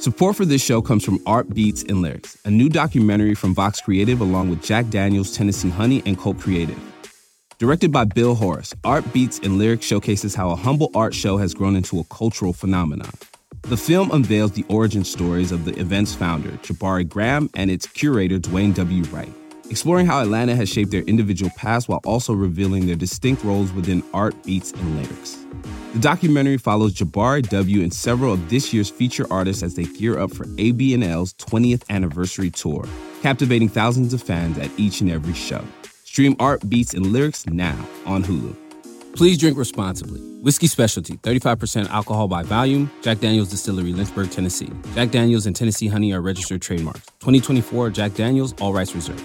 Support for this show comes from Art Beats and Lyrics, a new documentary from Vox Creative along with Jack Daniels, Tennessee Honey, and Cult Creative. Directed by Bill Horace, Art Beats and Lyrics showcases how a humble art show has grown into a cultural phenomenon. The film unveils the origin stories of the event's founder, Jabari Graham, and its curator, Dwayne W. Wright, exploring how Atlanta has shaped their individual paths while also revealing their distinct roles within Art Beats and Lyrics. The documentary follows Jabari W. and several of this year's feature artists as they gear up for ABNL's 20th anniversary tour, captivating thousands of fans at each and every show. Stream Art Beats and Lyrics now on Hulu. Please drink responsibly. Whiskey Specialty, 35% alcohol by volume. Jack Daniels Distillery, Lynchburg, Tennessee. Jack Daniels and Tennessee Honey are registered trademarks. 2024 Jack Daniels, all rights reserved.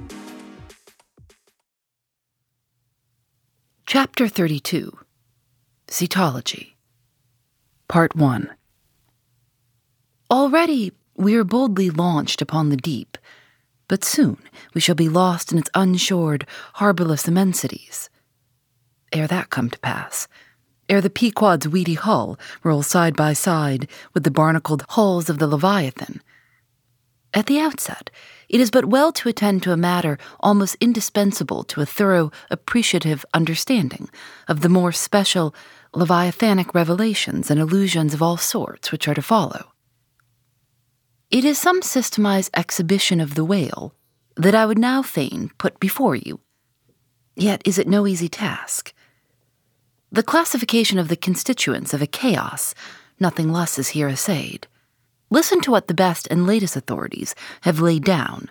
Chapter 32. Cetology. Part 1. Already we are boldly launched upon the deep, but soon we shall be lost in its unshored, harborless immensities. Ere that come to pass, ere the Pequod's weedy hull rolls side by side with the barnacled hulls of the Leviathan, at the outset, it is but well to attend to a matter almost indispensable to a thorough, appreciative understanding of the more special Leviathanic revelations and allusions of all sorts which are to follow. It is some systemized exhibition of the whale that I would now fain put before you. Yet is it no easy task. The classification of the constituents of a chaos, nothing less is here essayed. Listen to what the best and latest authorities have laid down.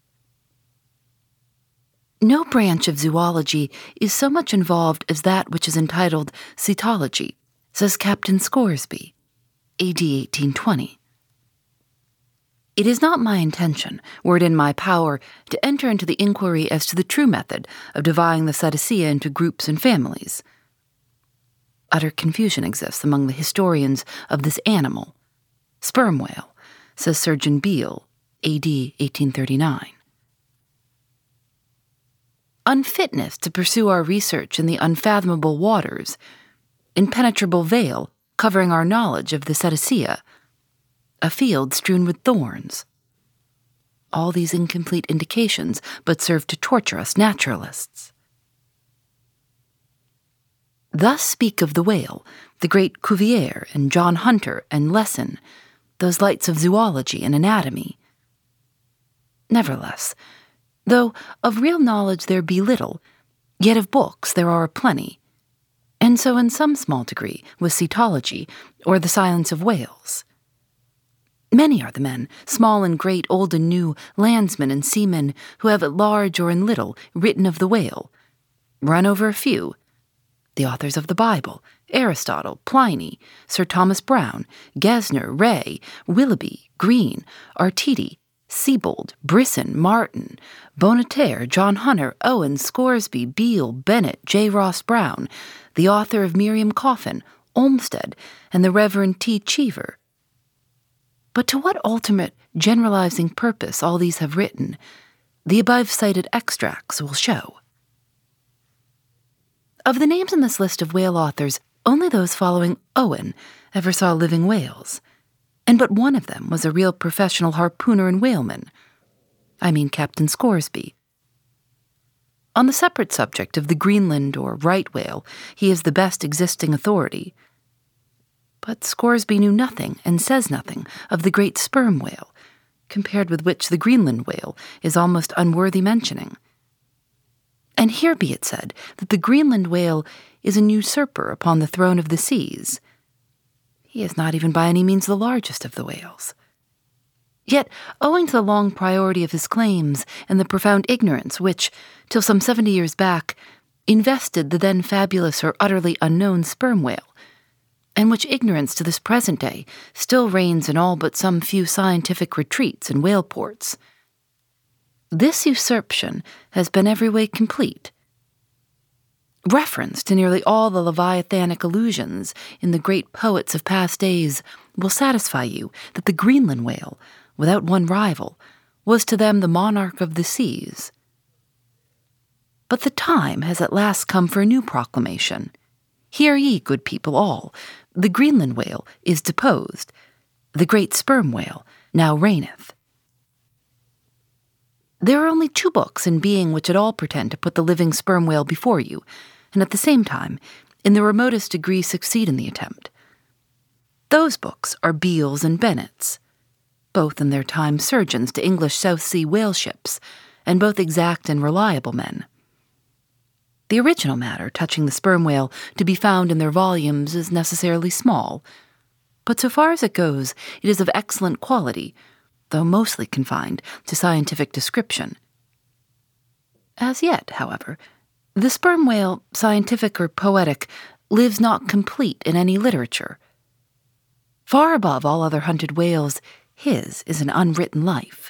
No branch of zoology is so much involved as that which is entitled cetology, says Captain Scoresby, A.D. 1820. It is not my intention, were it in my power, to enter into the inquiry as to the true method of dividing the Cetacea into groups and families. Utter confusion exists among the historians of this animal. Sperm whale, says Surgeon Beale, A.D. 1839. Unfitness to pursue our research in the unfathomable waters, impenetrable veil covering our knowledge of the Cetacea, a field strewn with thorns. All these incomplete indications but serve to torture us naturalists. Thus speak of the whale, the great Cuvier and John Hunter and Lesson, those lights of zoology and anatomy. Nevertheless, though of real knowledge there be little, yet of books there are plenty, and so in some small degree with cetology, or the silence of whales. Many are the men, small and great, old and new, landsmen and seamen, who have at large or in little written of the whale. Run over a few: the authors of the Bible, Aristotle, Pliny, Sir Thomas Browne, Gesner, Ray, Willoughby, Green, Artedi, Siebold, Brisson, Martin, Bonneterre, John Hunter, Owen, Scoresby, Beale, Bennett, J. Ross Browne, the author of Miriam Coffin, Olmsted, and the Reverend T. Cheever. But to what ultimate, generalizing purpose all these have written, the above-cited extracts will show. Of the names in this list of whale authors, only those following Owen ever saw living whales, and but one of them was a real professional harpooner and whaleman. I mean Captain Scoresby. On the separate subject of the Greenland or right whale, he is the best existing authority. But Scoresby knew nothing and says nothing of the great sperm whale, compared with which the Greenland whale is almost unworthy mentioning. And here be it said that the Greenland whale is an usurper upon the throne of the seas. He is not even by any means the largest of the whales. Yet, owing to the long priority of his claims and the profound ignorance which, till some 70 years back, invested the then fabulous or utterly unknown sperm whale, and which ignorance to this present day still reigns in all but some few scientific retreats and whale ports, this usurpation has been every way complete. Reference to nearly all the Leviathanic allusions in the great poets of past days will satisfy you that the Greenland whale, without one rival, was to them the monarch of the seas. But the time has at last come for a new proclamation. Hear ye, good people all, the Greenland whale is deposed. the great sperm whale, now reigneth. There are only 2 books in being which at all pretend to put the living sperm whale before you, and at the same time, in the remotest degree succeed in the attempt. Those books are Beale's and Bennett's, both in their time surgeons to English South Sea whale ships, and both exact and reliable men. The original matter touching the sperm whale to be found in their volumes is necessarily small, but so far as it goes, it is of excellent quality, though mostly confined to scientific description. As yet, however, the sperm whale, scientific or poetic, lives not complete in any literature. Far above all other hunted whales, his is an unwritten life.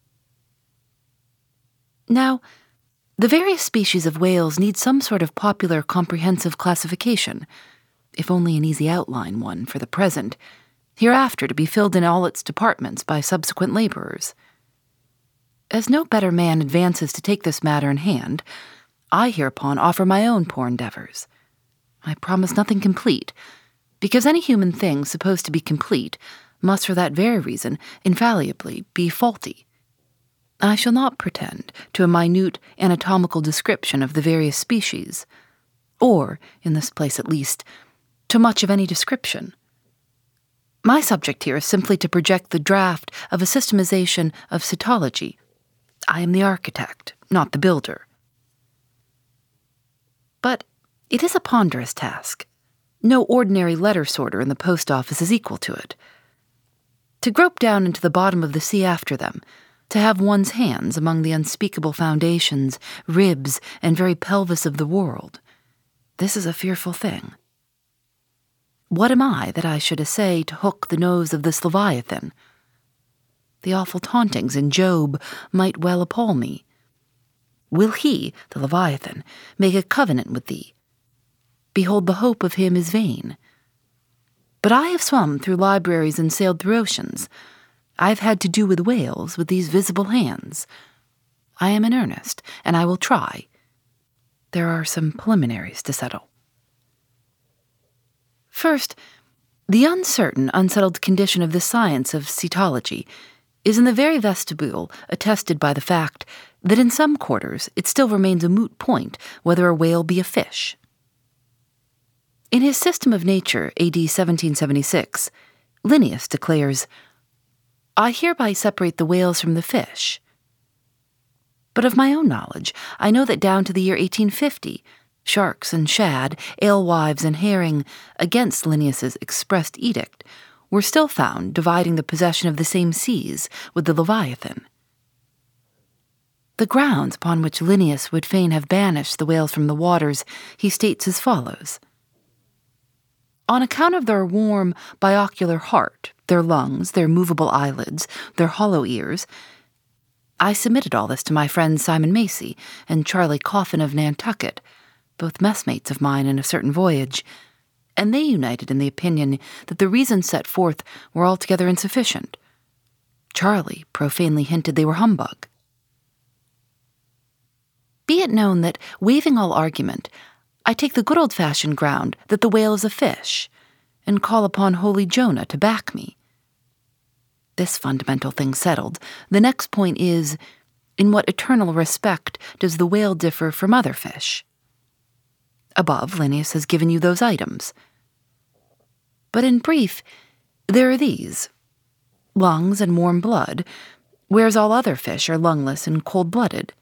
Now, the various species of whales need some sort of popular comprehensive classification, if only an easy outline one for the present, hereafter to be filled in all its departments by subsequent laborers. As no better man advances to take this matter in hand, I hereupon offer my own poor endeavors. I promise nothing complete, because any human thing supposed to be complete must for that very reason infallibly be faulty. I shall not pretend to a minute anatomical description of the various species, or, in this place at least, to much of any description. My subject here is simply to project the draft of a systemization of cetology. I am the architect, not the builder. But it is a ponderous task. No ordinary letter sorter in the post office is equal to it. To grope down into the bottom of the sea after them, to have one's hands among the unspeakable foundations, ribs, and very pelvis of the world, this is a fearful thing. What am I that I should essay to hook the nose of this Leviathan? The awful tauntings in Job might well appall me. Will he, the Leviathan, make a covenant with thee? Behold, the hope of him is vain. But I have swum through libraries and sailed through oceans. I have had to do with whales with these visible hands. I am in earnest, and I will try. There are some preliminaries to settle. First, the uncertain, unsettled condition of the science of cetology is in the very vestibule attested by the fact that in some quarters it still remains a moot point whether a whale be a fish. In his System of Nature, A.D. 1776, Linnaeus declares, "I hereby separate the whales from the fish." But of my own knowledge, I know that down to the year 1850, sharks and shad, alewives and herring, against Linnaeus's expressed edict, were still found dividing the possession of the same seas with the Leviathan. The grounds upon which Linnaeus would fain have banished the whales from the waters he states as follows. On account of their warm, biocular heart, their lungs, their movable eyelids, their hollow ears, I submitted all this to my friends Simon Macy and Charlie Coffin of Nantucket, both messmates of mine in a certain voyage, and they united in the opinion that the reasons set forth were altogether insufficient. Charlie profanely hinted they were humbug. Be it known that, waiving all argument, I take the good old-fashioned ground that the whale is a fish, and call upon holy Jonah to back me. This fundamental thing settled, the next point is, in what eternal respect does the whale differ from other fish? Above, Linnaeus has given you those items. But in brief, there are these: lungs and warm blood, whereas all other fish are lungless and cold-blooded.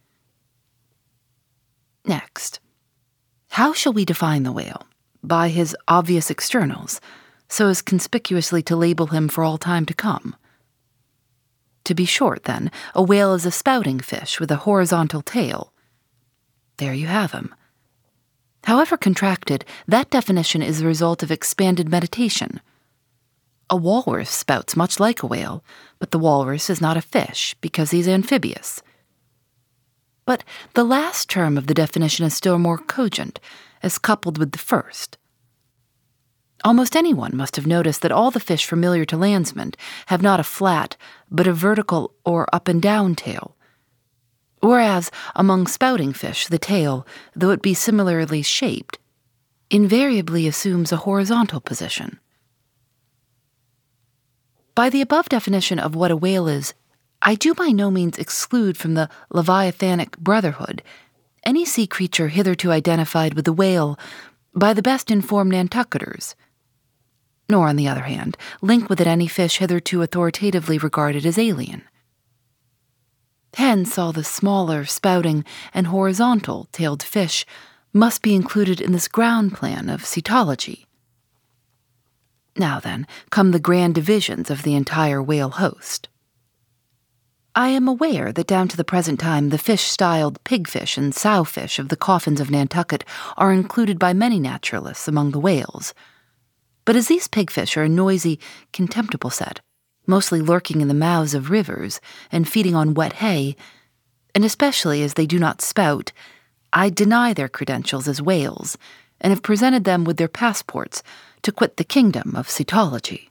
Next, how shall we define the whale? By his obvious externals, so as conspicuously to label him for all time to come. To be short, then, a whale is a spouting fish with a horizontal tail. There you have him. However contracted, that definition is the result of expanded meditation. A walrus spouts much like a whale, but the walrus is not a fish because he's amphibious. But the last term of the definition is still more cogent, as coupled with the first. Almost anyone must have noticed that all the fish familiar to landsmen have not a flat, but a vertical or up-and-down tail, whereas among spouting fish the tail, though it be similarly shaped, invariably assumes a horizontal position. By the above definition of what a whale is, I do by no means exclude from the Leviathanic brotherhood any sea creature hitherto identified with the whale by the best informed Nantucketers, nor, on the other hand, link with it any fish hitherto authoritatively regarded as alien. Hence, all the smaller, spouting, and horizontal-tailed fish must be included in this ground plan of cetology. Now then, come the grand divisions of the entire whale host. I am aware that down to the present time the fish-styled pigfish and sowfish of the coffins of Nantucket are included by many naturalists among the whales. But as these pigfish are a noisy, contemptible set, mostly lurking in the mouths of rivers and feeding on wet hay, and especially as they do not spout, I deny their credentials as whales, and have presented them with their passports to quit the kingdom of cetology.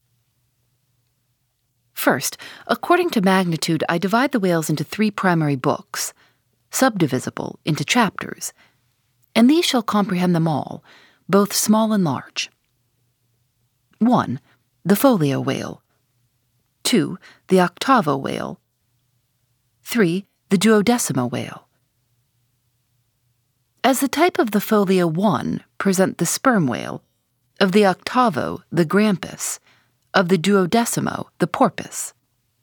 First, according to magnitude, I divide the whales into 3 primary books, subdivisible into chapters, and these shall comprehend them all, both small and large. 1. The folio whale. 2. The octavo whale. 3. The duodecimo whale. As the type of the folio 1 present the sperm whale, of the octavo the grampus, of the duodecimo the porpoise.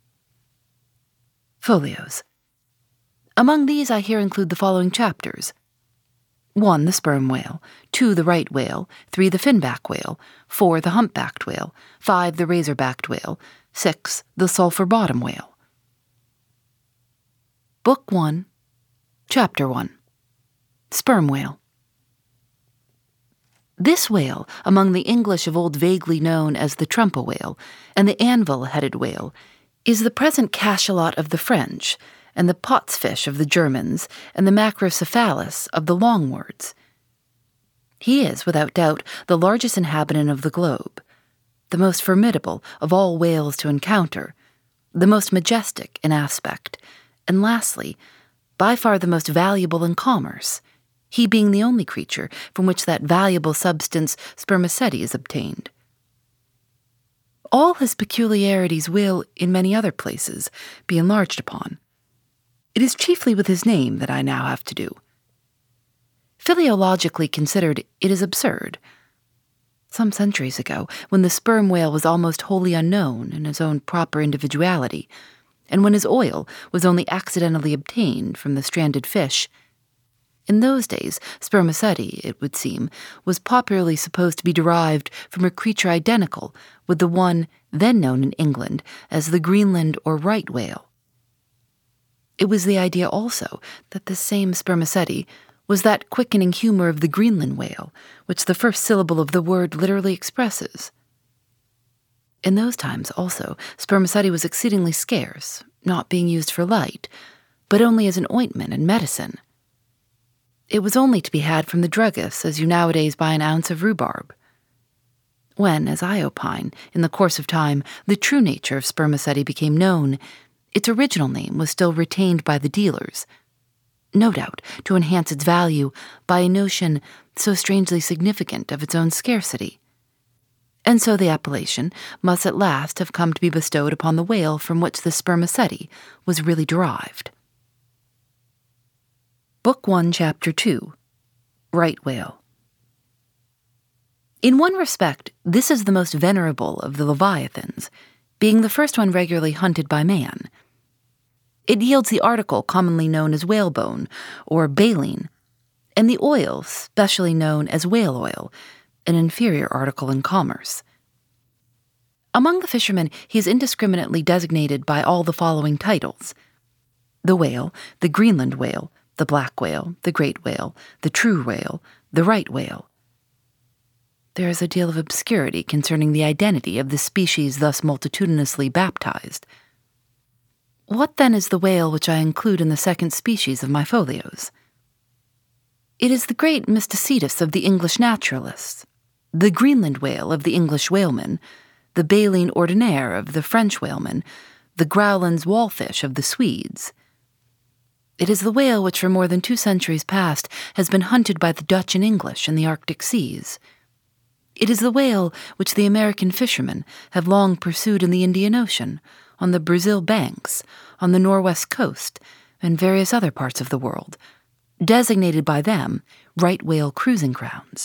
Folios. Among these I here include the following chapters. 1. The sperm whale. 2. The right whale. 3. The finback whale. 4. The humpbacked whale. 5. The razorbacked whale. 6. The sulphur bottom whale. Book 1, Chapter 1. Sperm whale. This whale, among the English of old vaguely known as the trumpa whale and the anvil-headed whale, is the present cachalot of the French, and the potsfish of the Germans, and the macrocephalus of the Longwords. He is, without doubt, the largest inhabitant of the globe, the most formidable of all whales to encounter, the most majestic in aspect, and lastly, by far the most valuable in commerce, he being the only creature from which that valuable substance spermaceti is obtained. All his peculiarities will, in many other places, be enlarged upon. It is chiefly with his name that I now have to do. Philologically considered, it is absurd. Some centuries ago, when the sperm whale was almost wholly unknown in his own proper individuality, and when his oil was only accidentally obtained from the stranded fish, in those days, spermaceti, it would seem, was popularly supposed to be derived from a creature identical with the one then known in England as the Greenland or right whale. It was the idea also that this same spermaceti was that quickening humor of the Greenland whale, which the first syllable of the word literally expresses. In those times, also, spermaceti was exceedingly scarce, not being used for light, but only as an ointment and medicine. It was only to be had from the druggist's as you nowadays buy an ounce of rhubarb. When, as I opine, in the course of time, the true nature of spermaceti became known, its original name was still retained by the dealers, no doubt to enhance its value by a notion so strangely significant of its own scarcity. And so the appellation must at last have come to be bestowed upon the whale from which the spermaceti was really derived. Book 1, Chapter 2, Right Whale. In one respect, this is the most venerable of the leviathans, being the first one regularly hunted by man. It yields the article commonly known as whalebone, or baleen, and the oil specially known as whale oil, an inferior article in commerce. Among the fishermen, he is indiscriminately designated by all the following titles: the whale, the Greenland whale, the black whale, the great whale, the true whale, the right whale. There is a deal of obscurity concerning the identity of the species thus multitudinously baptized. What then is the whale which I include in the second species of my folios? It is the great Mysticetus of the English naturalists, the Greenland whale of the English whalemen, the baleen ordinaire of the French whalemen, the Growland's wallfish of the Swedes. It is the whale which for more than 2 centuries past has been hunted by the Dutch and English in the Arctic seas. It is the whale which the American fishermen have long pursued in the Indian Ocean, on the Brazil banks, on the Norwest coast, and various other parts of the world, designated by them right whale cruising grounds.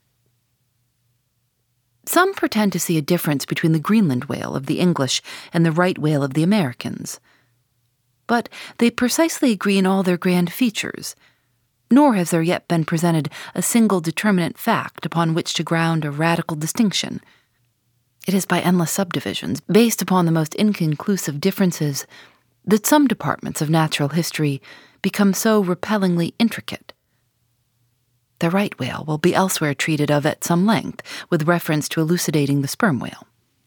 Some pretend to see a difference between the Greenland whale of the English and the right whale of the Americans. But they precisely agree in all their grand features, nor has there yet been presented a single determinate fact upon which to ground a radical distinction. It is by endless subdivisions, based upon the most inconclusive differences, that some departments of natural history become so repellingly intricate. The right whale will be elsewhere treated of at some length, with reference to elucidating the sperm whale.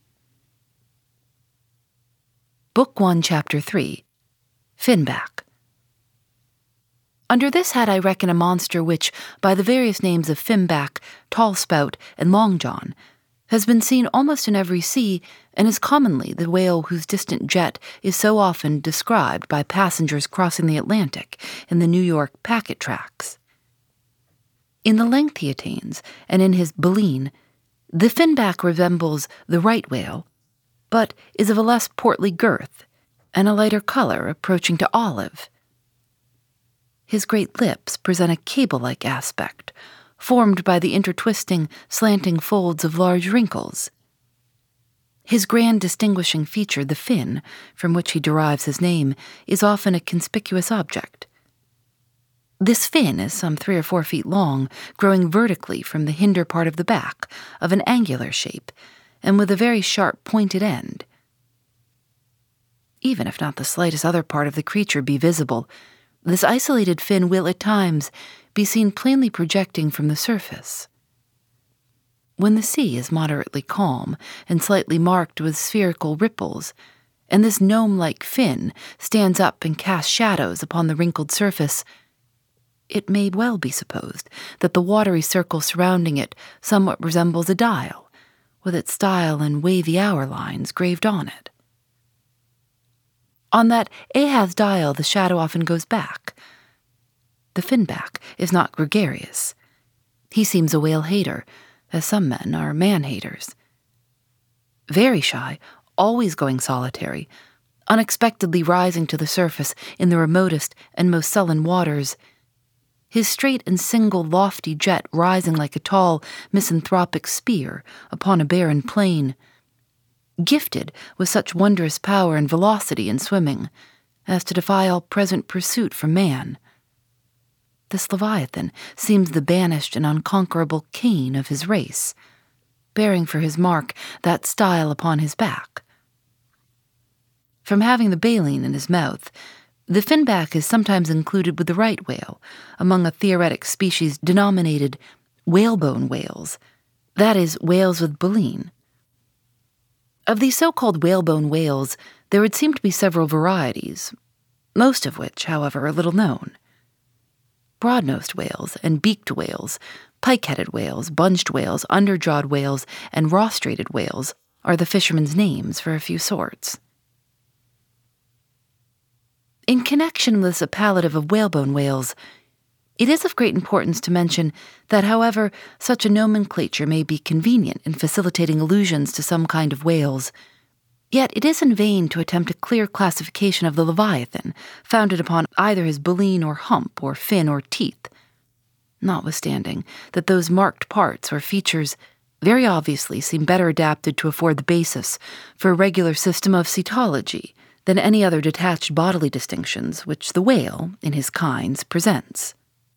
Book 1, Chapter 3, Finback. Under this head I reckon a monster which, by the various names of finback, tallspout, and longjohn, has been seen almost in every sea, and is commonly the whale whose distant jet is so often described by passengers crossing the Atlantic in the New York packet tracks. In the length he attains, and in his baleen, the finback resembles the right whale, but is of a less portly girth, and a lighter color approaching to olive. His great lips present a cable-like aspect, formed by the intertwisting, slanting folds of large wrinkles. His grand distinguishing feature, the fin, from which he derives his name, is often a conspicuous object. This fin is some 3 or 4 feet long, growing vertically from the hinder part of the back, of an angular shape, and with a very sharp pointed end. Even if not the slightest other part of the creature be visible, this isolated fin will at times be seen plainly projecting from the surface. When the sea is moderately calm and slightly marked with spherical ripples, and this gnome-like fin stands up and casts shadows upon the wrinkled surface, it may well be supposed that the watery circle surrounding it somewhat resembles a dial, with its style and wavy hour lines graved on it. On that Ahaz dial the shadow often goes back. The finback is not gregarious. He seems a whale-hater, as some men are man-haters. Very shy, always going solitary, unexpectedly rising to the surface in the remotest and most sullen waters, his straight and single lofty jet rising like a tall, misanthropic spear upon a barren plain, gifted with such wondrous power and velocity in swimming as to defy all present pursuit from man. This Leviathan seems the banished and unconquerable Cain of his race, bearing for his mark that style upon his back. From having the baleen in his mouth, the finback is sometimes included with the right whale among a theoretic species denominated whalebone whales, that is, whales with baleen. Of these so-called whalebone whales, there would seem to be several varieties, most of which, however, are little known. Broad-nosed whales and beaked whales, pike-headed whales, bunched whales, underjawed whales, and rostrated whales are the fishermen's names for a few sorts. In connection with this appellative of whalebone whales, it is of great importance to mention that, however, such a nomenclature may be convenient in facilitating allusions to some kind of whales, yet it is in vain to attempt a clear classification of the Leviathan, founded upon either his baleen or hump or fin or teeth, notwithstanding that those marked parts or features very obviously seem better adapted to afford the basis for a regular system of cetology than any other detached bodily distinctions which the whale, in his kinds, presents.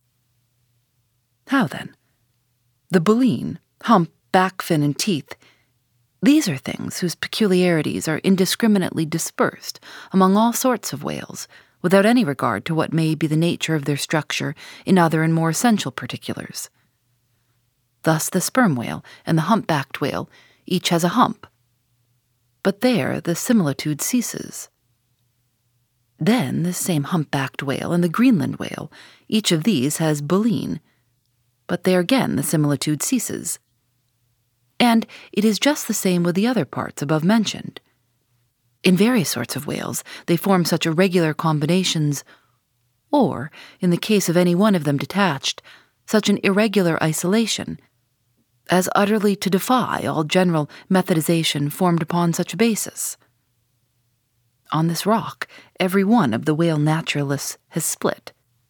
How then? The baleen, hump, back fin, and teeth, these are things whose peculiarities are indiscriminately dispersed among all sorts of whales, without any regard to what may be the nature of their structure in other and more essential particulars. Thus the sperm whale and the humpbacked whale each has a hump, but there the similitude ceases. Then the same humpbacked whale and the Greenland whale, each of these has baleen, but there again the similitude ceases. And it is just the same with the other parts above mentioned. In various sorts of whales they form such irregular combinations, or, in the case of any one of them detached, such an irregular isolation, as utterly to defy all general methodization formed upon such a basis. On this rock, every one of the whale naturalists has split.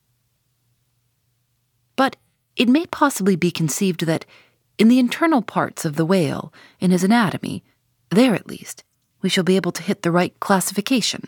But it may possibly be conceived that, in the internal parts of the whale, in his anatomy, there at least, we shall be able to hit the right classification.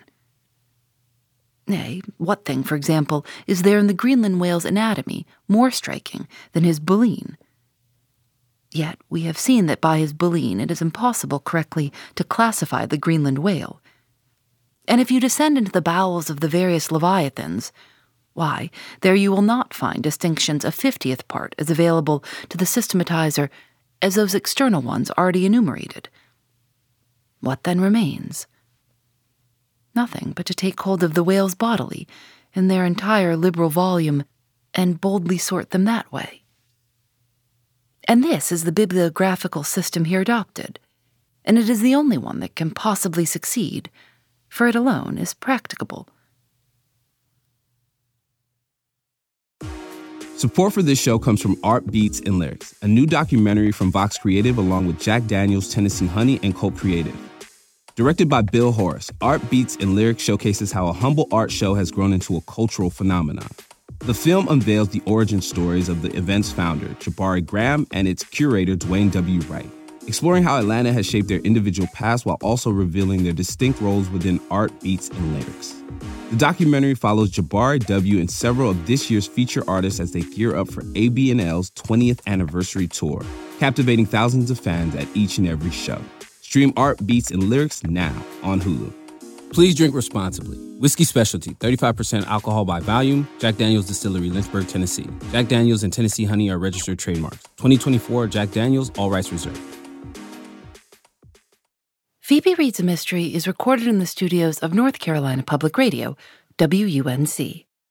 Nay, what thing, for example, is there in the Greenland whale's anatomy more striking than his baleen? Yet we have seen that by his baleen it is impossible correctly to classify the Greenland whale. And if you descend into the bowels of the various leviathans, why, there you will not find distinctions a 50th part as available to the systematizer as those external ones already enumerated. What then remains? Nothing but to take hold of the whales bodily, in their entire liberal volume, and boldly sort them that way. And this is the bibliographical system here adopted, and it is the only one that can possibly succeed, for it alone is practicable. Support for this show comes from Art Beats and Lyrics, a new documentary from Vox Creative along with Jack Daniels, Tennessee Honey, and Colt Creative. Directed by Bill Horace, Art Beats and Lyrics showcases how a humble art show has grown into a cultural phenomenon. The film unveils the origin stories of the event's founder, Jabari Graham, and its curator, Dwayne W. Wright, exploring how Atlanta has shaped their individual paths while also revealing their distinct roles within Art Beats and Lyrics. The documentary follows Jabari W. and several of this year's feature artists as they gear up for ABNL's 20th anniversary tour, captivating thousands of fans at each and every show. Stream Art Beats and Lyrics now on Hulu. Please drink responsibly. Whiskey Specialty, 35% alcohol by volume. Jack Daniel's Distillery, Lynchburg, Tennessee. Jack Daniel's and Tennessee Honey are registered trademarks. 2024 Jack Daniel's, all rights reserved. Phoebe Reads a Mystery is recorded in the studios of North Carolina Public Radio, WUNC.